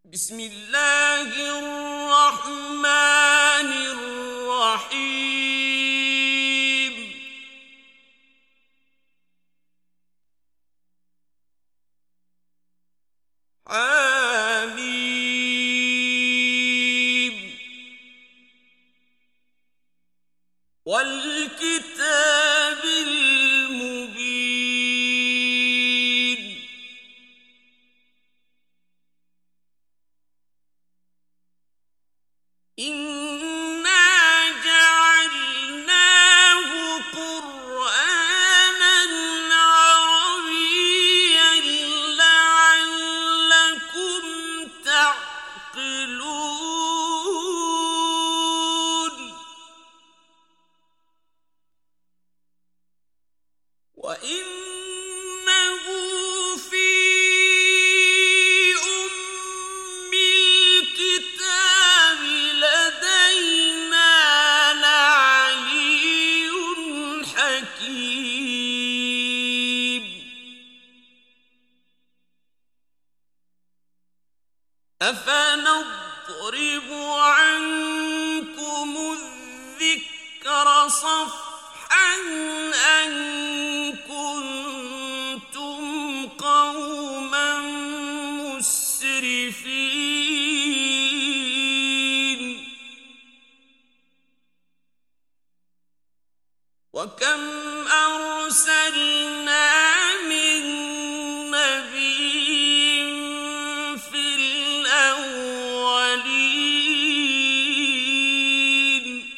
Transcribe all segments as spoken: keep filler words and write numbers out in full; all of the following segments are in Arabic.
بسم الله الرحمن الرحيم حميم والكتاب المبين إنا جعلناه قرآنا عربيا لعلكم تعقلون وإنه في أم الكتاب لدينا لعلي حكيم أفنضرب عنكم الذكر صفحا أن كنتم قوما مسرفين وكم أرسلنا من نبي في الأولين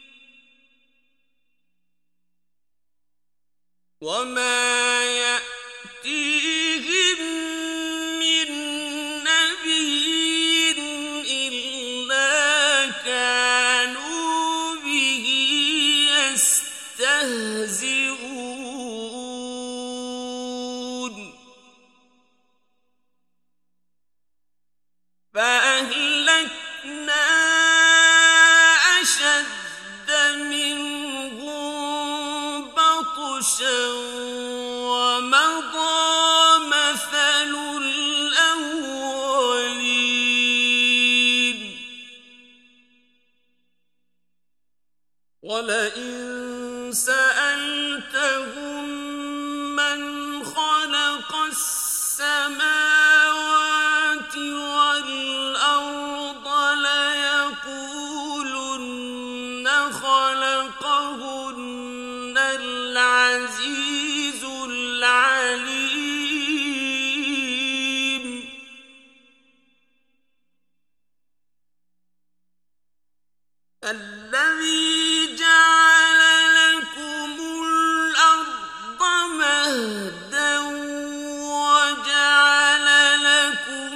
وما يأتيهم من نبي إلا كانوا به يستهزئون فأهلكنا أشد منهم بطشا ومضى مثل الأولين ولئن سألتهم من خلق السماوات والأرض ليقولن خلقهن العزيز العليم الذي جعل لكم الأرض مهدا وجعل لكم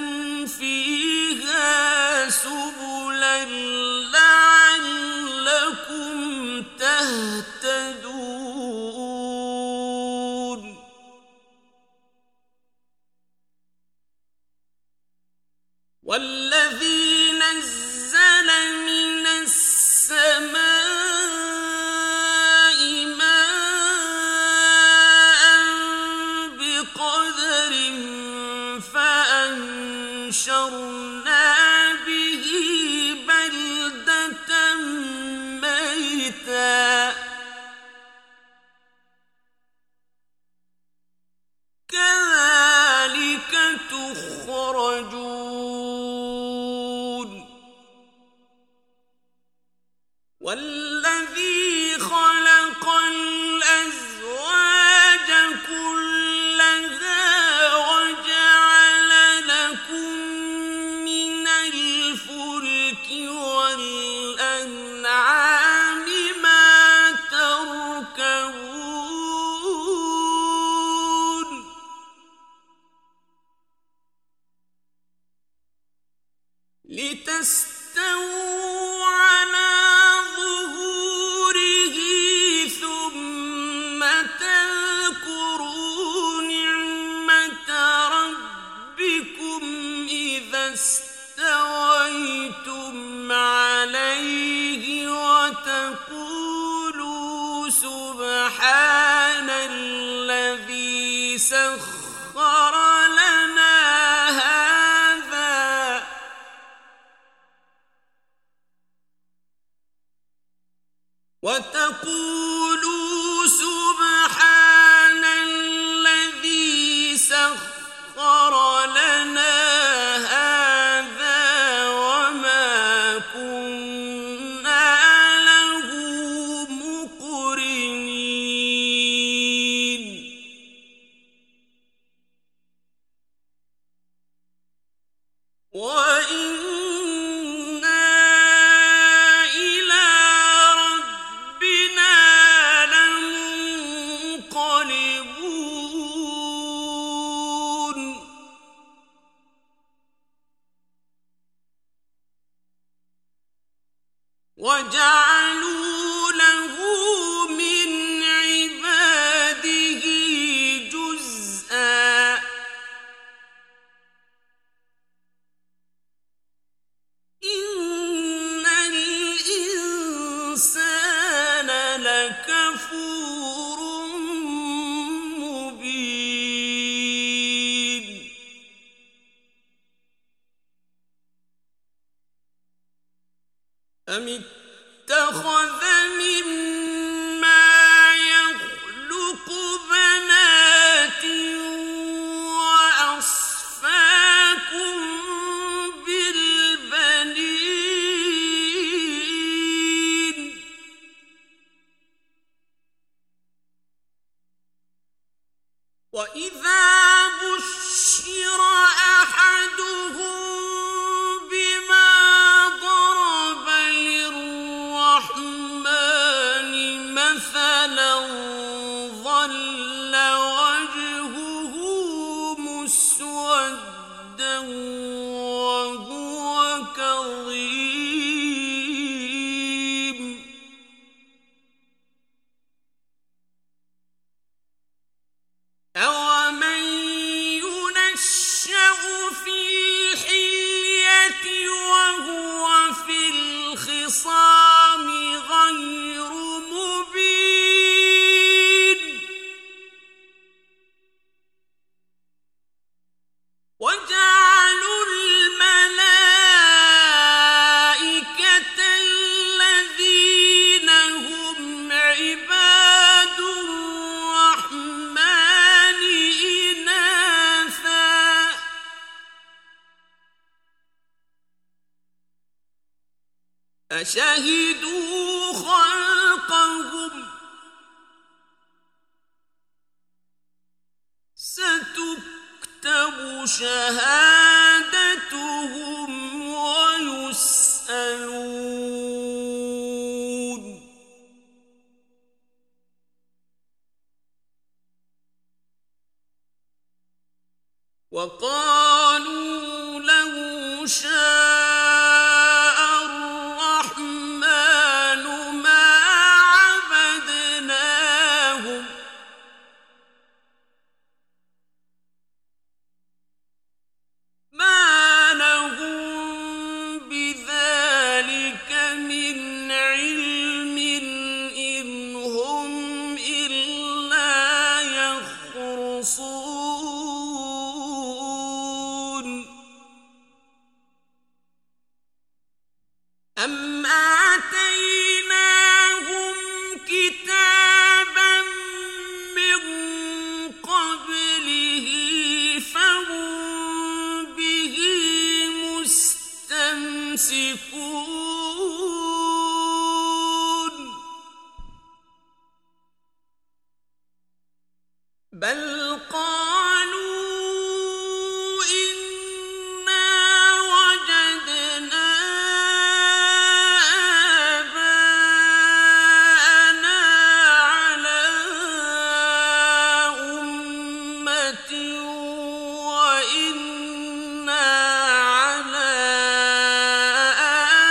فيها سبلا لعلكم تهتدون والذي نزل من السماء ماء بقدر فأنشرنا به بلدة ميتا كذلك تخرجون والذي خلق الأزواج كلها وجعل لكم من الفلك والأنعام ما تركبون لتستووا على ظهوره ثم تذكروا نعمة ربكم إذا استويتم عليه وتقولوا سبحان الذي سخر لنا هذا وتقولوا سبحان الذي سخر لنا هذا وما كنا له مقرنين وإنا إلى ربنا لمنقلبون وجعلوا له من عباده جزءا إن الإنسان لكفور مبين أم اتخذ مما يخلق بنات وأصفاكم بالبنين وإذا بشر أحدهم بما ضرب للرحمن مثلا ظل وجهه مسودا وهو كظيم أومن ينشأ في الحلية وهو في الخصام غير مبين وجعلوا الملائكة الذين هم عباد الرحمن إناثا أشهدوا خلقهم ستكتب شهادتهم ويسألون وقالوا لو شاء الرحمن ما عبدناهم ما لهم بذلك من علم إن هم إلا يخرصون أم آتيناهم كتابا من قبله فهم به مستمسكون بل قالوا إنا وجدنا آباءنا على أمة وإنا على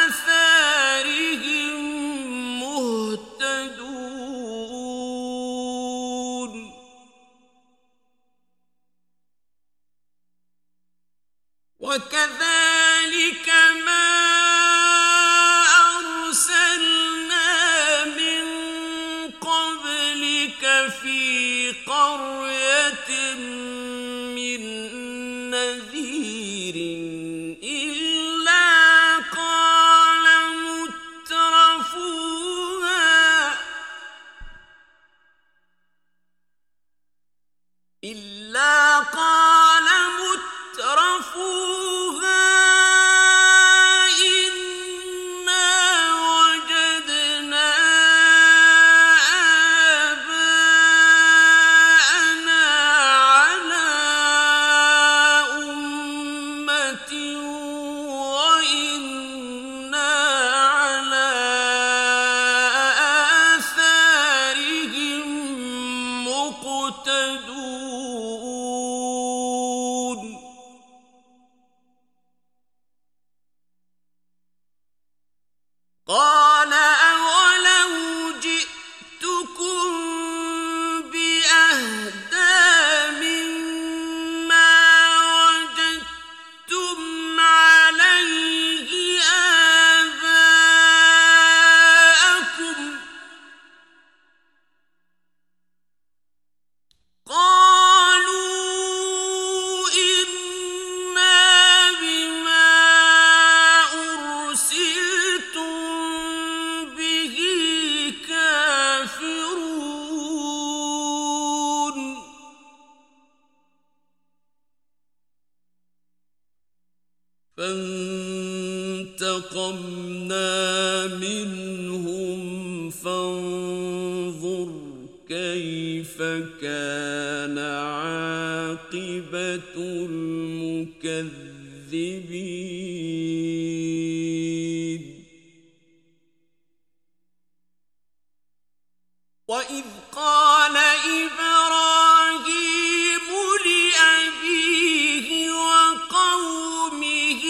قال أولو جئتكم بأهدى مما وجدتم عليه آباءكم قالوا إنا بما أرسلتم به كافرون فانتقمنا منهم فانظر كيف كان عاقبة المكذبين وإذ قال إبراهيم لأبيه وقومه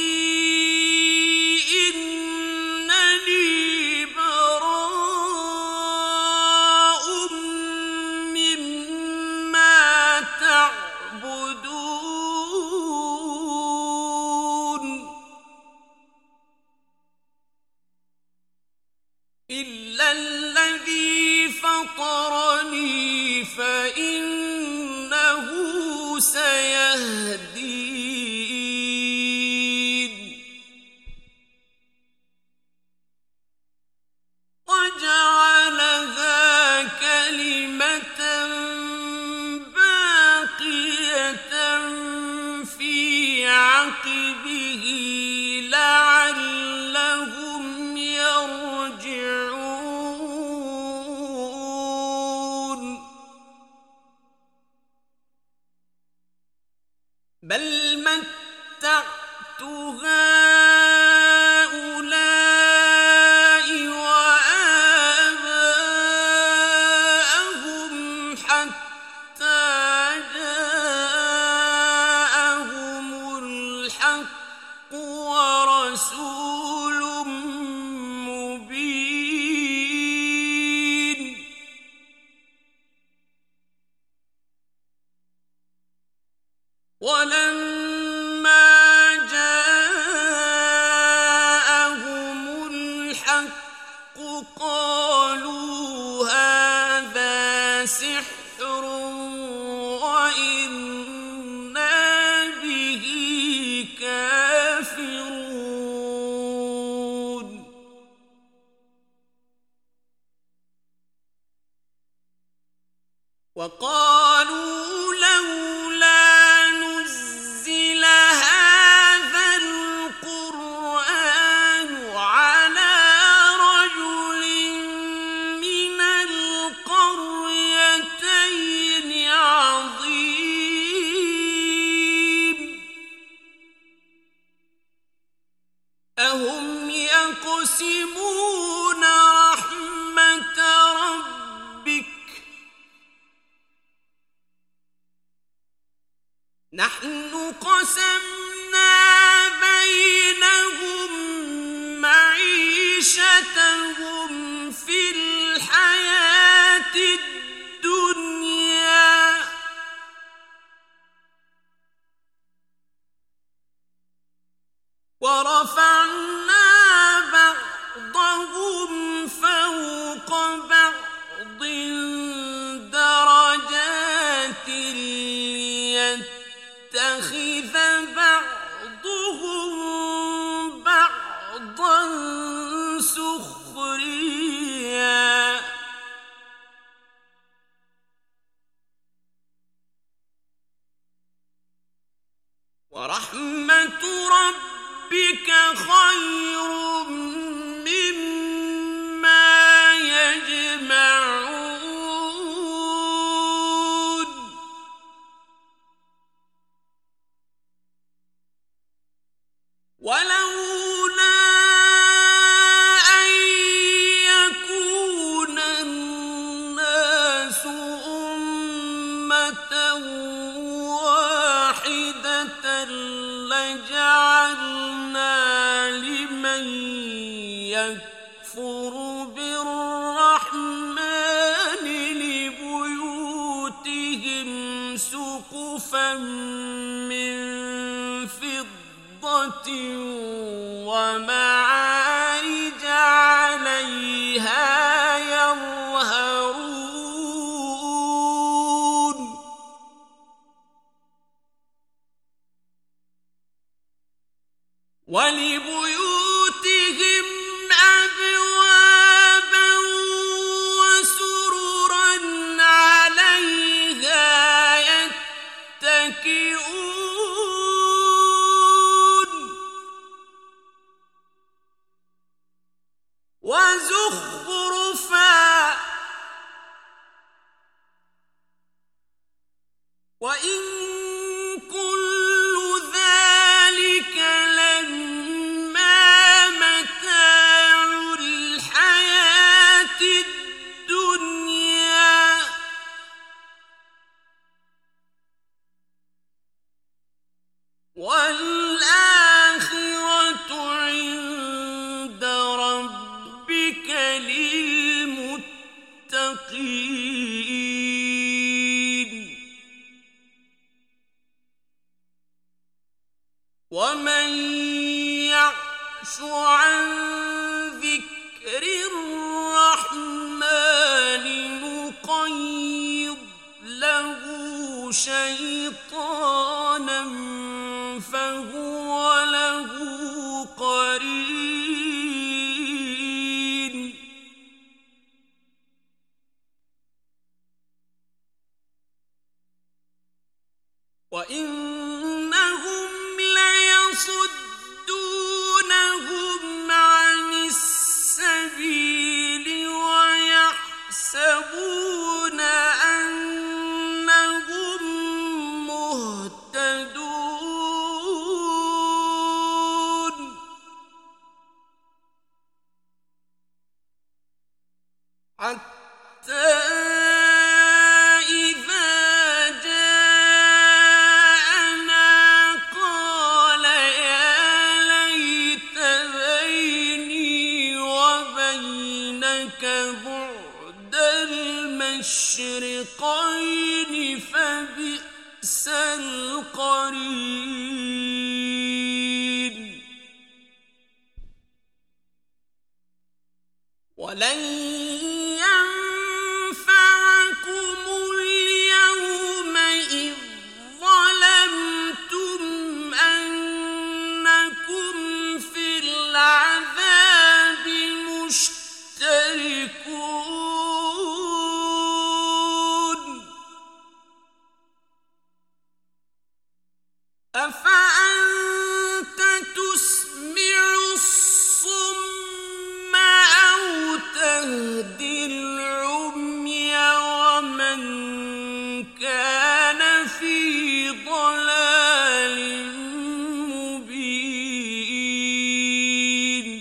إنني براء مما تعبدون إلا الذي فطرني فإنه سيهدين وجعلها كلمة باقية في عقبه لعلهم يرجعون بل متعت هؤلاء وآباءهم حتى جاءهم الحق ورسول مبين ولما جاءهم الحق قالوا هذا سحر وإنا به كافرون وقالوا لولا نزل هذا القرآن على رجل من القريتين عظيم أهم يقسمون رحمة ربك نحن قسمنا بينهم معيشتهم في الحياة الدنيا ورفعنا بعضهم فوق بعض درجات ليتخذ بعضهم بعضا سخريا ورحمة ربك خير مما يجمعون ولولا أن يكون الناس أمة واحدة لجعلنا لمن يكفر يكفر بالرحمن لبيوتهم سقفا من فضة ومعارج عليها يظهرون ولبيوتهم أبوابا وسررا عليها يتكئون وزخرفا وإن كل ذلك لما متاع الحياة الدنيا والآخرة عند ربك للمتقين ومن يعش عن ذكر الرحمن نقيض له شيطانا فهو له قرين وإنهم ليصدونهم عن السبيل ويحسبون أنهم مهتدون حتى بعد المشرقين فبئس القرين ولن ينفعكم اليوم إذ ظلمتم أنكم في العذاب مشتركون أفأنت تسمع الصم أو تهدي العمي ومن كان في ضلال مبين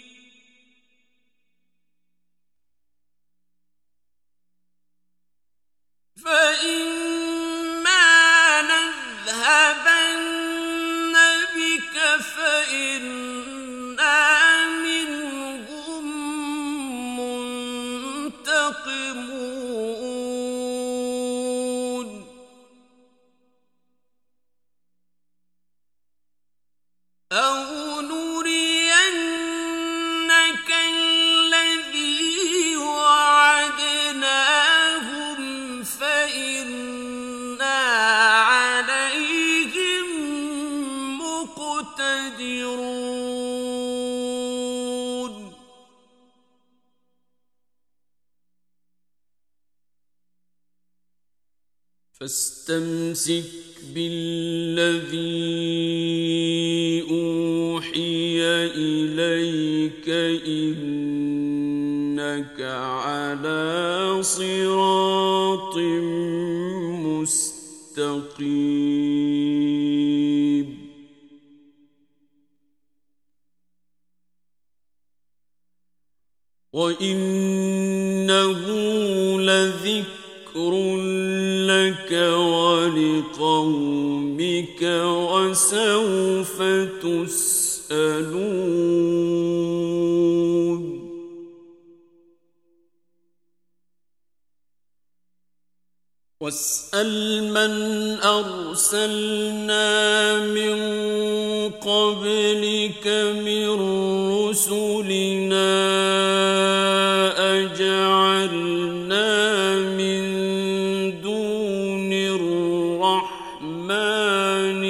فإما نذهبن بك فإنا منهم منتقمون أو نرينك الذي وعدناهم فإنا عليهم مقتدرون فاستمسك بالذي أوحي إليك إنك على صراط مستقيم وإنه لذكر لك ولقومك وسوف تسألون واسأل من أرسلنا من قبلك من رسلنا أجعلنا من دون الرحمن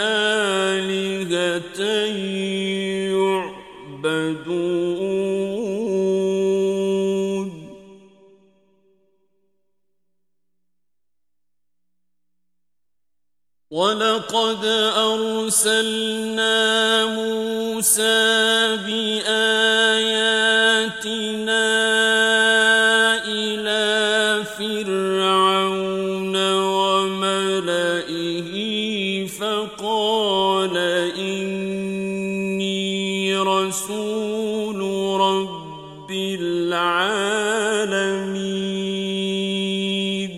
آلهة يعبدون ولقد أرسلنا موسى بآياتنا إلى فرعون وملئه فقال إني رسول رب العالمين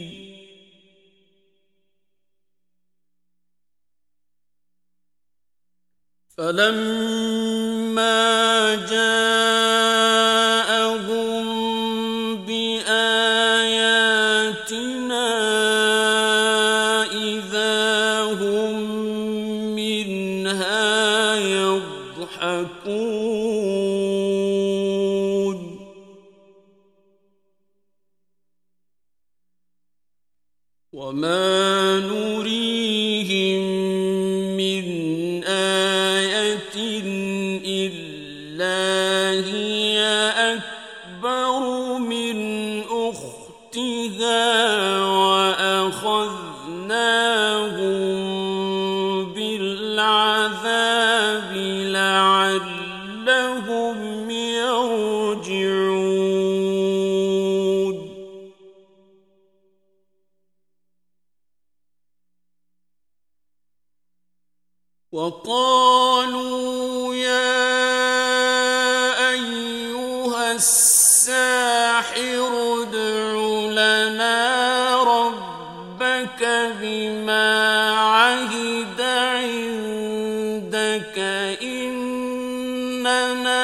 فلما جاءهم بآياتنا إذا هم منها يضحكون وما نريهم من آية إلا هي أكبر من أختها وأخذناهم بالعذاب لعلهم يرجعون وقالوا يا أيها الساحر ادع لنا ربك بما عهد عندك إننا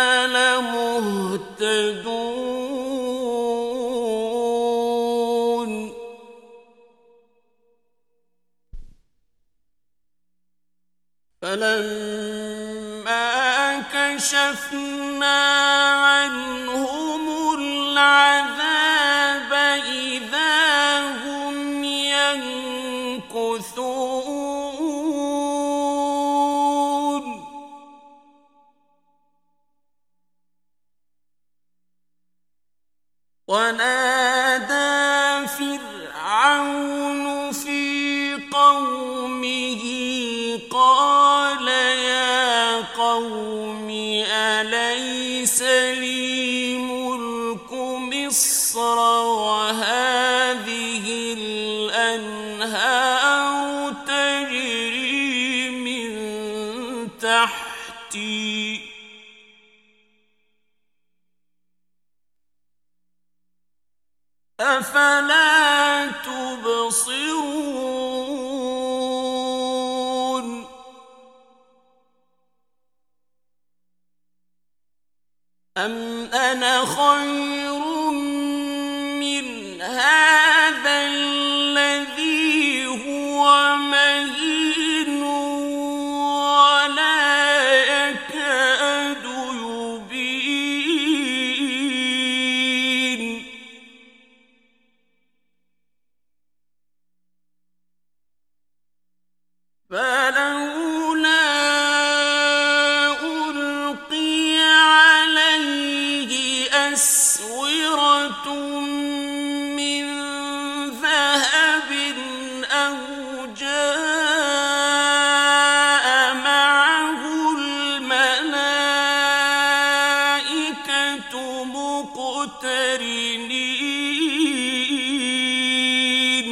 لمهتدون فلما كشفنا عنهم العذاب إذا هم ينكثون ونادى فرعون في قومه قال يا قوم أليس لي ملك مصر وهذه الأنهار تجري من تحتي أفلا تبصرون أم أنا خير من هذا الذي هو مهين ولا يكاد يبين فلولا ألقي عليه أسورة من ذهب أو جاء معه الملائكة مقترنين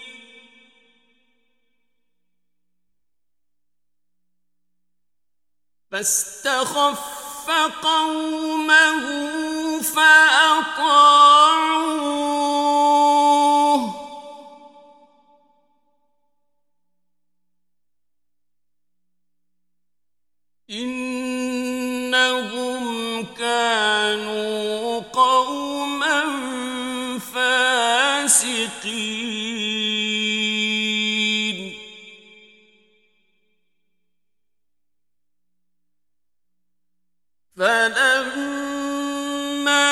فاستخف قومه فأطاعوه إنهم كانوا قوما فاسقين فلما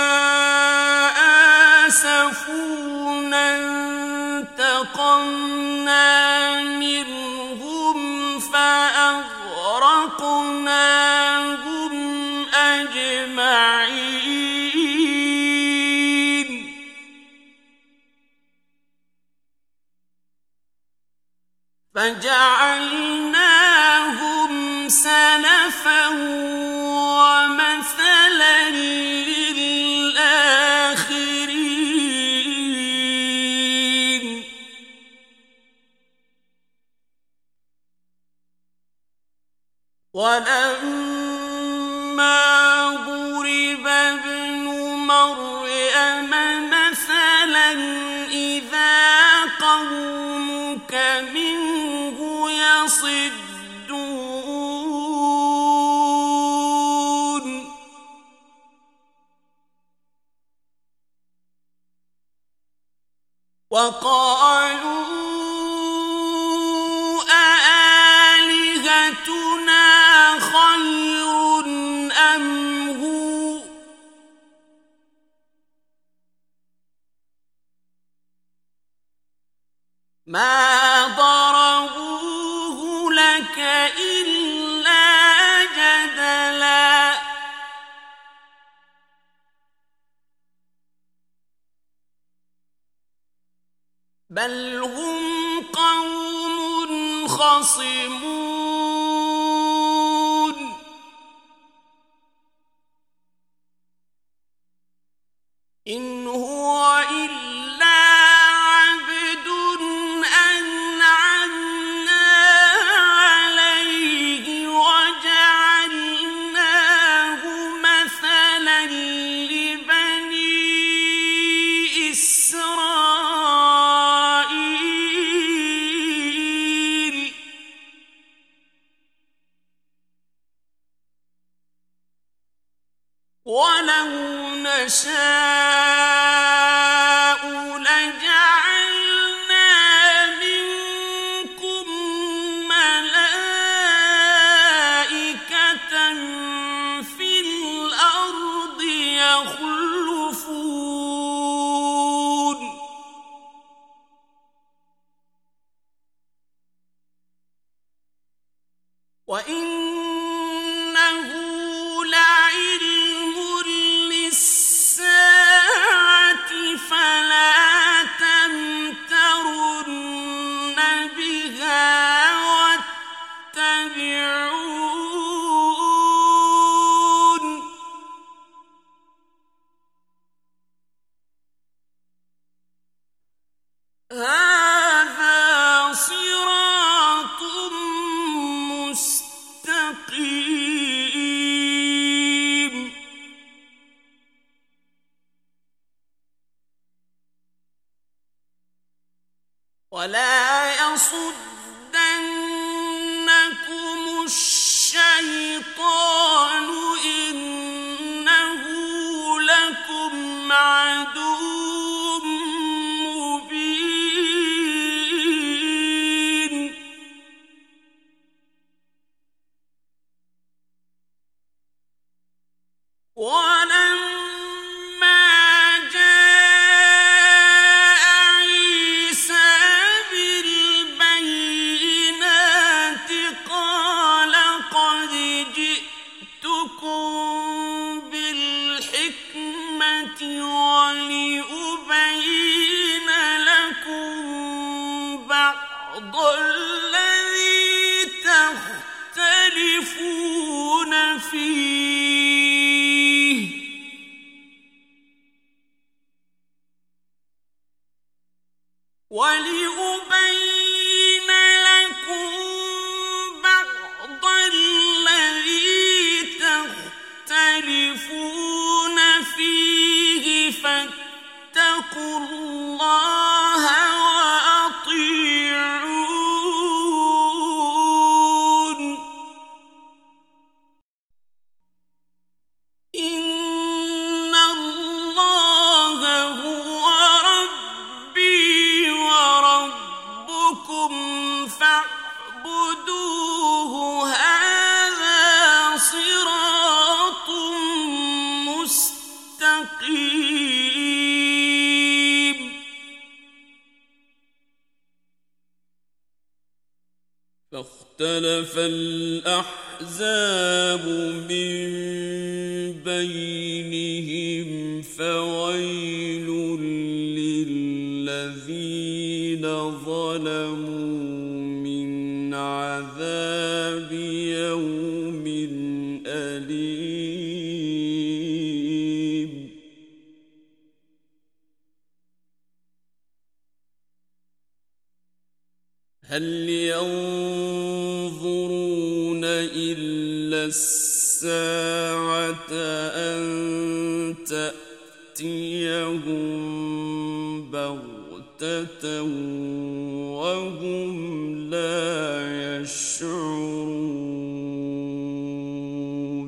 آسفونا انتقمنا منهم فأغرقناهم أجمعين فجعلناهم سلفا ومثلا للآخرين ولما ضرب ابن مريم مثلا إذا قومك منه يصدون وقالوا أآلهتنا خير أم هو ما ضربوه لك إلا جدلا بل هم قوم خصمون إن هو إلا عبد أنعمنا عليه وجعلناه مثلا لبني إسرائيل ولو نشاء لجعلنا منكم ملائكة في الأرض يخلفون وإنه لعلم للساعة فلا تمترن بها واتبعون هذا صراط مستقيم ولا يصدنكم الشيطان إنه لكم عدو مبين ولما جاء عيسى بالبينات قال قد جئتكم بالحكمة ولأبين لكم بعض الذي تختلفون فيه ولأبين لكم بعض الذي تختلفون فيه فاتقوا الله وأطيعون صراط مستقيم فاختلف الأحزاب من بينهم فويل للذين ظلموا من عذاب يوم أليم هل ينظرون إلا الساعة أن تأتيهم بغتة وهم لا يشعرون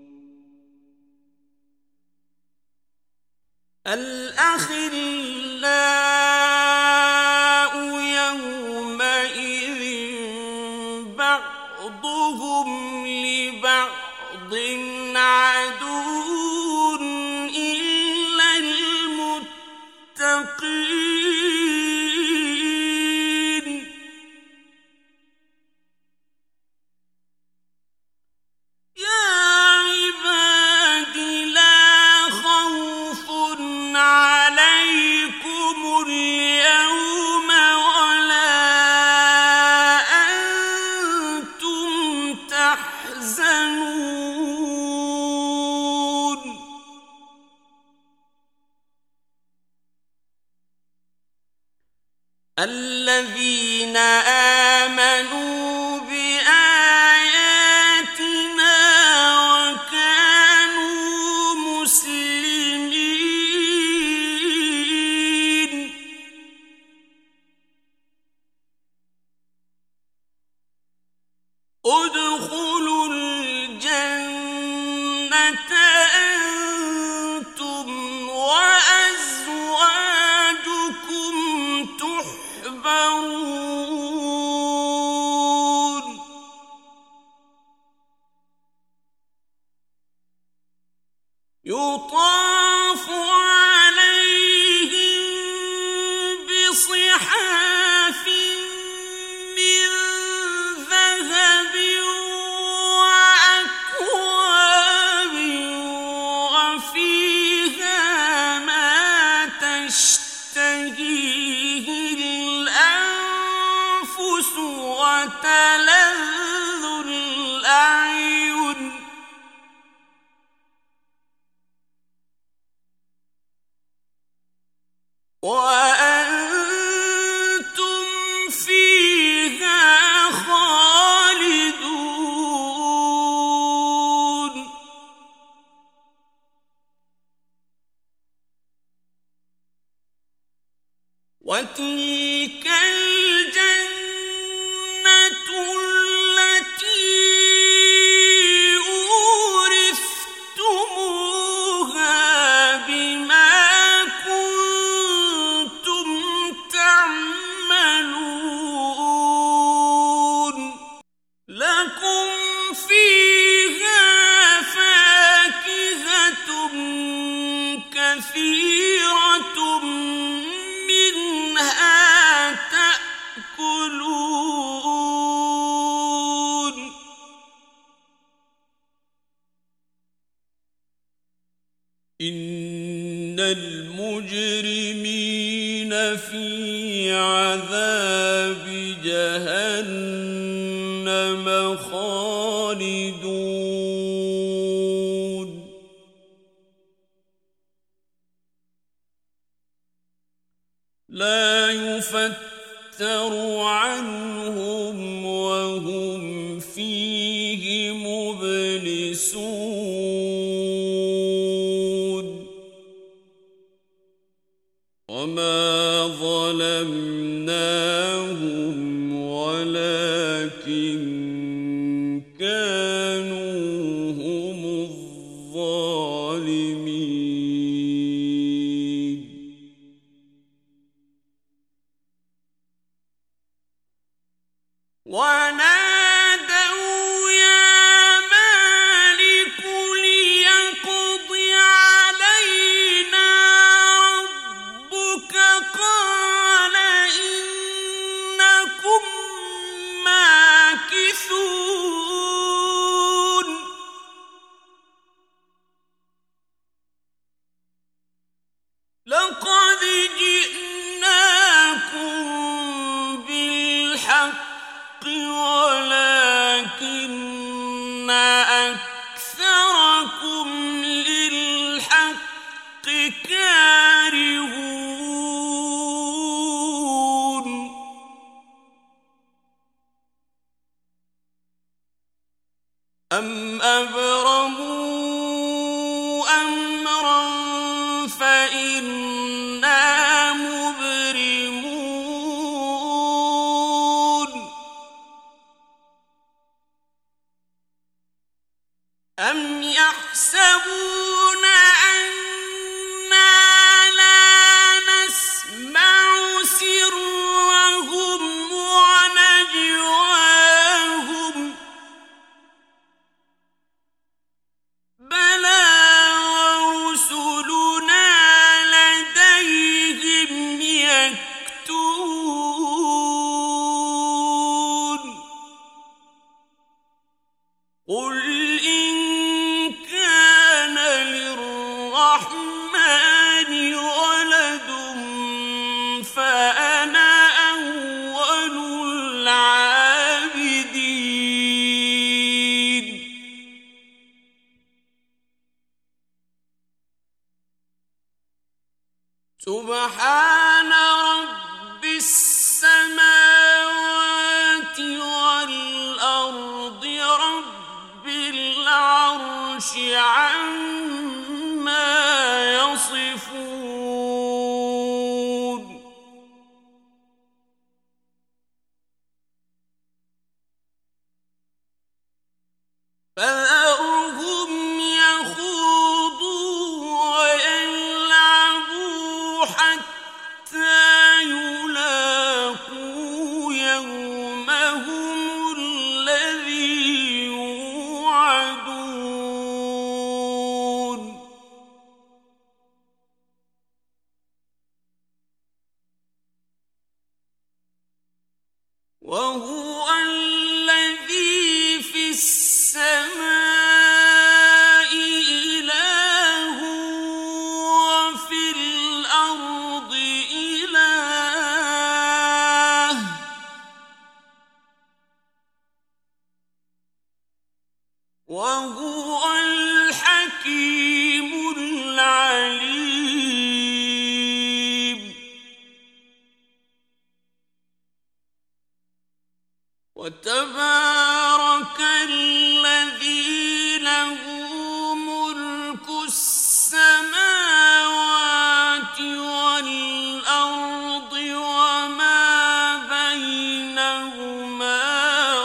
الأخلاء يومئذ بعضهم لبعض عدو إلا المتقين يا عباد لا خوف عليكم اليوم ولا أنتم تحزنون الذين آمنوا بآياتنا وكانوا مسلمين ادخلوا الجنة أنتم وأزواجكم تحبرون يطاف عليهم بصحاف من ذهب وأكواب وفيها ما تشتهيه الأنفس وتلذ الأعين وأنتم فيها خالدون وتلك الجنة التي أورثتموها بما كنتم تعملون لكم فيها فاكهة كثيرة منها تأكلون إن المجرمين في عذاب جهنم خالدون لا يفتر عنهم وهم فيه مبلسون وما ظلمناهم ولكن كانوا هم الظالمين ونادوا يا مالك ليقضي أكثركم للحق كارهون أم أبرموا أمرا فإنا مبرمون أم يحسبون أنا لا نسمع سرهم ونجواهم بلى ورسلنا لديهم يكتبون قل إن كان للرحمن ولد فأنا أول العابدين سبحان رب السماوات والأرض رب العرش عما يصفون فذرهم يخوضوا ويلعبوا حتى يلاقوا يومهم الذي يوعدون وهو الذي في السماء إله وفي الأرض إله وهو الحكيم العليم وتبارك الذي له ملك السماوات والأرض وما بينهما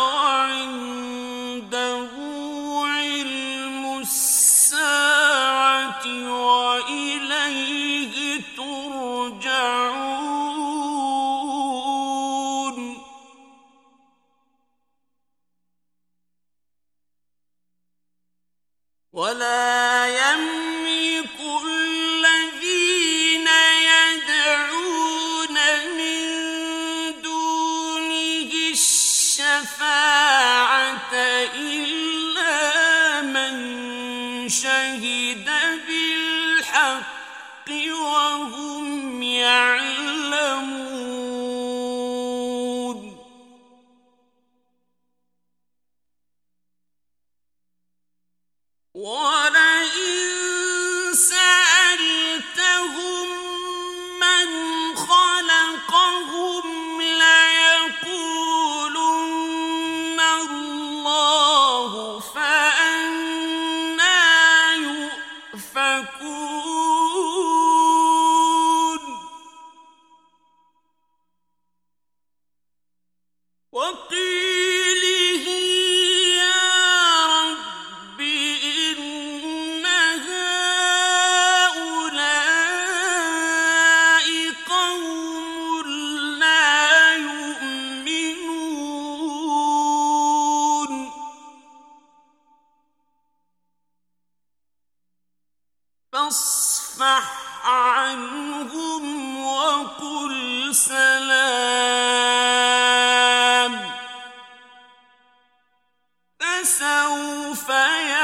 وعنده علم الساعة وإليه ترجعون ولا يملك الذين يدعون من دونه الشفاعة إلا من شهد بالحق وهم يعلمون ولئن سألتهم من خلقهم ليقولن الله فأنى يؤفكون وقيله يا رب إن هؤلاء قوم لا يؤمنون فاصفح عنهم وقل سلام فسوف